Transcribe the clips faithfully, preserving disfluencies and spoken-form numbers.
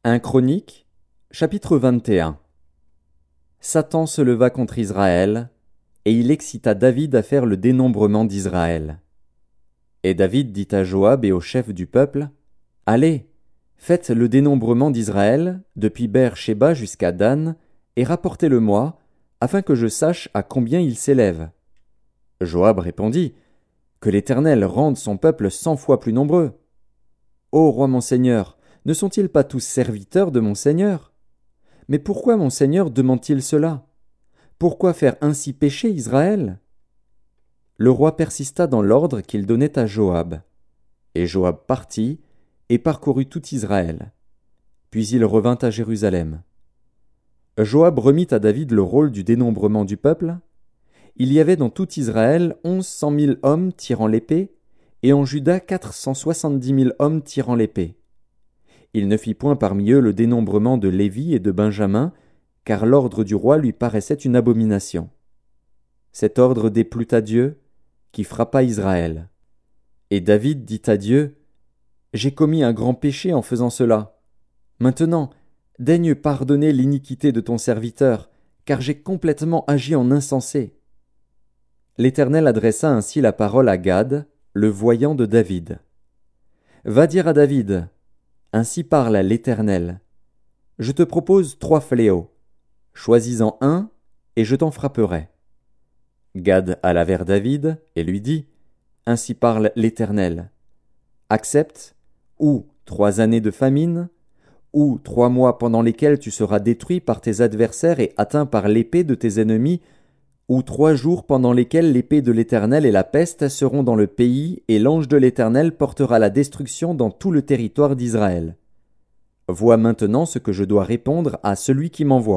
un Chronique, chapitre vingt et un. Satan se leva contre Israël, et il excita David à faire le dénombrement d'Israël. Et David dit à Joab et aux chefs du peuple, « Allez, faites le dénombrement d'Israël, depuis Beër-Shéba jusqu'à Dan, et rapportez-le-moi, afin que je sache à combien il s'élève. » Joab répondit, « Que l'Éternel rende son peuple cent fois plus nombreux. » « Ô roi mon seigneur, ne sont-ils pas tous serviteurs de mon seigneur? Mais pourquoi mon seigneur demande-t-il cela? Pourquoi faire ainsi pécher Israël? » Le roi persista dans l'ordre qu'il donnait à Joab. Et Joab partit et parcourut tout Israël. Puis il revint à Jérusalem. Joab remit à David le rôle du dénombrement du peuple. Il y avait dans tout Israël onze cent mille hommes tirant l'épée, et en Juda quatre cent soixante-dix mille hommes tirant l'épée. Il ne fit point parmi eux le dénombrement de Lévi et de Benjamin, car l'ordre du roi lui paraissait une abomination. Cet ordre déplut à Dieu, qui frappa Israël. Et David dit à Dieu, « J'ai commis un grand péché en faisant cela. Maintenant, daigne pardonner l'iniquité de ton serviteur, car j'ai complètement agi en insensé. » L'Éternel adressa ainsi la parole à Gad, le voyant de David. « Va dire à David, ainsi parle l'Éternel. Je te propose trois fléaux. Choisis-en un, et je t'en frapperai. » Gad alla vers David et lui dit, « Ainsi parle l'Éternel. Accepte, ou trois années de famine, ou trois mois pendant lesquels tu seras détruit par tes adversaires et atteint par l'épée de tes ennemis, ou trois jours pendant lesquels l'épée de l'Éternel et la peste seront dans le pays, et l'ange de l'Éternel portera la destruction dans tout le territoire d'Israël. Vois maintenant ce que je dois répondre à celui qui m'envoie. »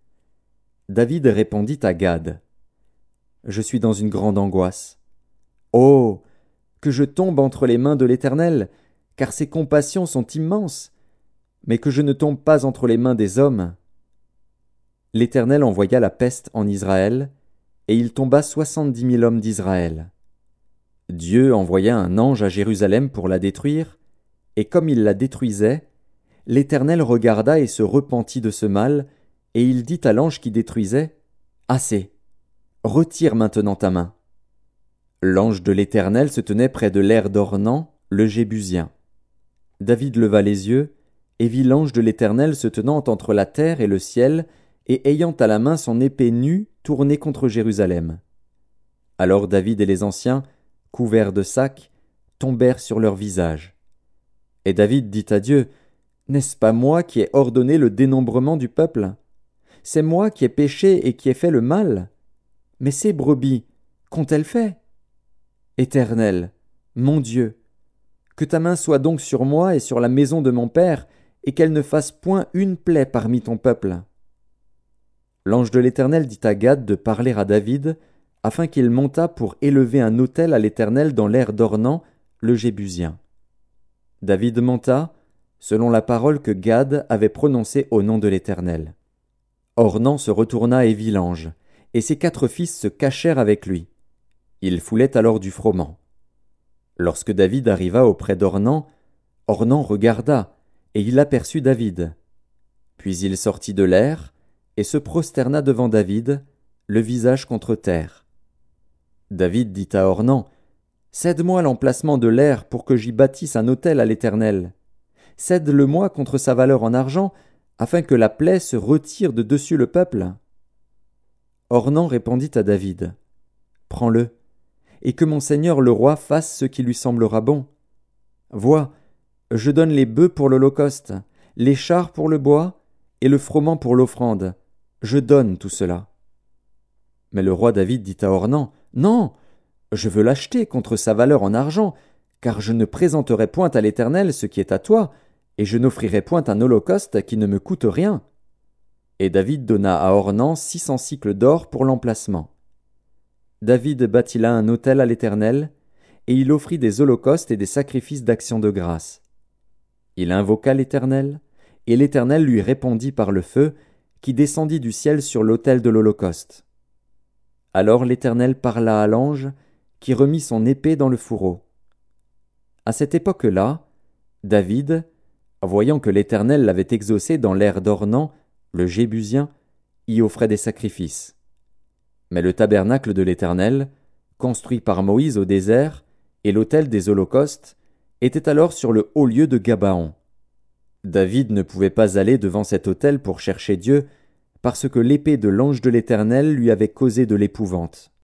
David répondit à Gad, « Je suis dans une grande angoisse. Oh, que je tombe entre les mains de l'Éternel, car ses compassions sont immenses, mais que je ne tombe pas entre les mains des hommes. » L'Éternel envoya la peste en Israël, et il tomba soixante-dix mille hommes d'Israël. Dieu envoya un ange à Jérusalem pour la détruire, et comme il la détruisait, l'Éternel regarda et se repentit de ce mal, et il dit à l'ange qui détruisait, « Assez, retire maintenant ta main. » L'ange de l'Éternel se tenait près de l'aire d'Ornan, le Jébusien. David leva les yeux, et vit l'ange de l'Éternel se tenant entre la terre et le ciel, et ayant à la main son épée nue tournée contre Jérusalem. Alors David et les anciens, couverts de sacs, tombèrent sur leurs visages. Et David dit à Dieu, « N'est-ce pas moi qui ai ordonné le dénombrement du peuple? C'est moi qui ai péché et qui ai fait le mal. Mais ces brebis, qu'ont-elles fait? Éternel, mon Dieu, que ta main soit donc sur moi et sur la maison de mon père, et qu'elle ne fasse point une plaie parmi ton peuple. » L'ange de l'Éternel dit à Gad de parler à David, afin qu'il montât pour élever un autel à l'Éternel dans l'aire d'Ornan, le Jébusien. David monta, selon la parole que Gad avait prononcée au nom de l'Éternel. Ornan se retourna et vit l'ange, et ses quatre fils se cachèrent avec lui. Il foulait alors du froment. Lorsque David arriva auprès d'Ornan, Ornan regarda, et il aperçut David. Puis il sortit de l'aire, et se prosterna devant David, le visage contre terre. David dit à Ornan, « Cède-moi l'emplacement de l'aire pour que j'y bâtisse un autel à l'Éternel. Cède-le-moi contre sa valeur en argent, afin que la plaie se retire de dessus le peuple. » Ornan répondit à David, « Prends-le, et que mon seigneur le roi fasse ce qui lui semblera bon. Vois, je donne les bœufs pour l'holocauste, les chars pour le bois, et le froment pour l'offrande. Je donne tout cela. » Mais le roi David dit à Ornan, « Non, je veux l'acheter contre sa valeur en argent, car je ne présenterai point à l'Éternel ce qui est à toi, et je n'offrirai point un holocauste qui ne me coûte rien. » Et David donna à Ornan six cents sicles d'or pour l'emplacement. David bâtit là un autel à l'Éternel, et il offrit des holocaustes et des sacrifices d'action de grâce. Il invoqua l'Éternel, et l'Éternel lui répondit par le feu, qui descendit du ciel sur l'autel de l'holocauste. Alors l'Éternel parla à l'ange, qui remit son épée dans le fourreau. À cette époque-là, David, voyant que l'Éternel l'avait exaucé dans l'aire d'Ornan, le Jébusien, y offrait des sacrifices. Mais le tabernacle de l'Éternel, construit par Moïse au désert, et l'autel des holocaustes, étaient alors sur le haut lieu de Gabaon. David ne pouvait pas aller devant cet autel pour chercher Dieu, parce que l'épée de l'ange de l'Éternel lui avait causé de l'épouvante.